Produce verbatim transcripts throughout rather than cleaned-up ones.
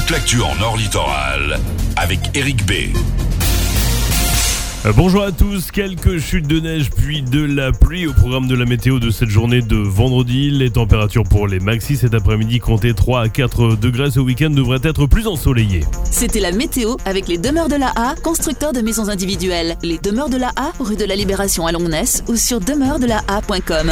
toute l'actu en Nord Littoral avec Eric B. Bonjour à tous, quelques chutes de neige puis de la pluie au programme de la météo de cette journée de vendredi. Les températures pour les maxis cet après-midi comptaient trois à quatre degrés. Ce week-end devrait être plus ensoleillé. C'était la météo avec les Demeures de la A, constructeurs de maisons individuelles. Les Demeures de la A, rue de la Libération à Longness ou sur demeures de la a point com.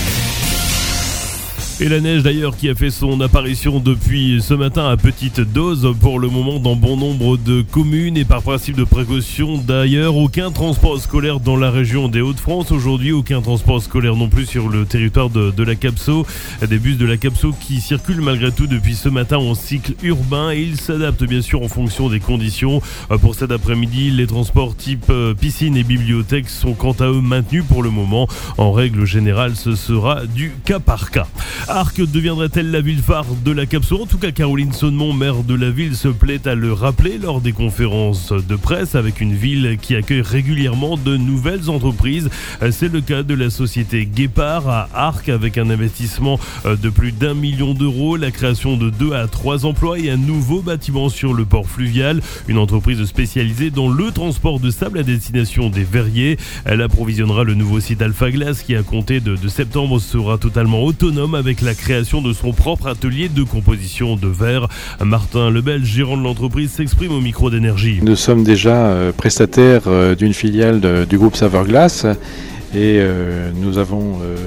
Et la neige d'ailleurs qui a fait son apparition depuis ce matin à petite dose pour le moment dans bon nombre de communes et par principe de précaution d'ailleurs, aucun transport scolaire dans la région des Hauts-de-France aujourd'hui, aucun transport scolaire non plus sur le territoire de, de la Capso. Des bus de la Capso qui circulent malgré tout depuis ce matin en cycle urbain et ils s'adaptent bien sûr en fonction des conditions. Pour cet après-midi, les transports type piscine et bibliothèque sont quant à eux maintenus pour le moment. En règle générale, ce sera du cas par cas. Arques deviendrait-elle la ville phare de la Capso ? En tout cas, Caroline Sonnemont, maire de la ville, se plaît à le rappeler lors des conférences de presse avec une ville qui accueille régulièrement de nouvelles entreprises. C'est le cas de la société Guépard à Arques avec un investissement de plus d'un million d'euros, la création de deux à trois emplois et un nouveau bâtiment sur le port fluvial. Une entreprise spécialisée dans le transport de sable à destination des verriers. Elle approvisionnera le nouveau site Alpha Glace qui, à compter de, de septembre, sera totalement autonome avec la création de son propre atelier de composition de verre. Martin Lebel, gérant de l'entreprise, s'exprime au micro d'Énergie. Nous sommes déjà euh, prestataires euh, d'une filiale de, du groupe Saverglass et euh, nous avons euh,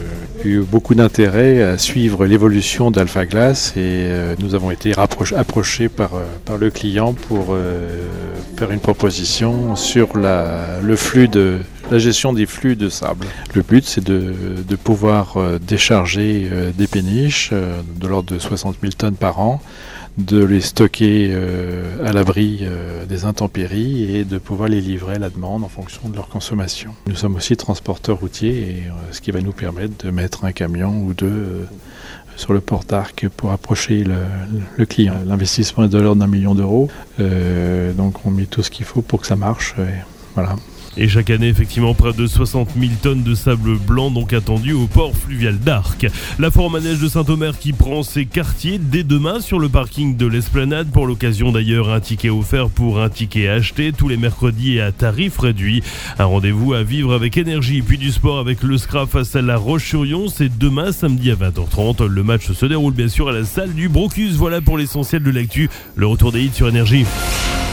eu beaucoup d'intérêt à suivre l'évolution d'Alpha Glass et euh, nous avons été rapproch- approchés par, euh, par le client pour euh, faire une proposition sur la, le flux de la gestion des flux de sable. Le but, c'est de, de pouvoir euh, décharger euh, des péniches euh, de l'ordre de soixante mille tonnes par an, de les stocker euh, à l'abri euh, des intempéries et de pouvoir les livrer à la demande en fonction de leur consommation. Nous sommes aussi transporteurs routiers, et, euh, ce qui va nous permettre de mettre un camion ou deux euh, sur le port d'Arques pour approcher le, le client. L'investissement est de l'ordre d'un million d'euros, euh, donc on met tout ce qu'il faut pour que ça marche. Et voilà. Et chaque année, effectivement, près de soixante mille tonnes de sable blanc donc attendues au port fluvial d'Arques. La foire à neige de Saint-Omer qui prend ses quartiers dès demain sur le parking de l'Esplanade. Pour l'occasion d'ailleurs, un ticket offert pour un ticket acheté tous les mercredis et à tarif réduit. Un rendez-vous à vivre avec énergie. Puis du sport avec le S C R A face à la Roche-sur-Yon. C'est demain samedi à vingt heures trente. Le match se déroule bien sûr à la salle du Brocus. Voilà pour l'essentiel de l'actu. Le retour des hits sur Énergie.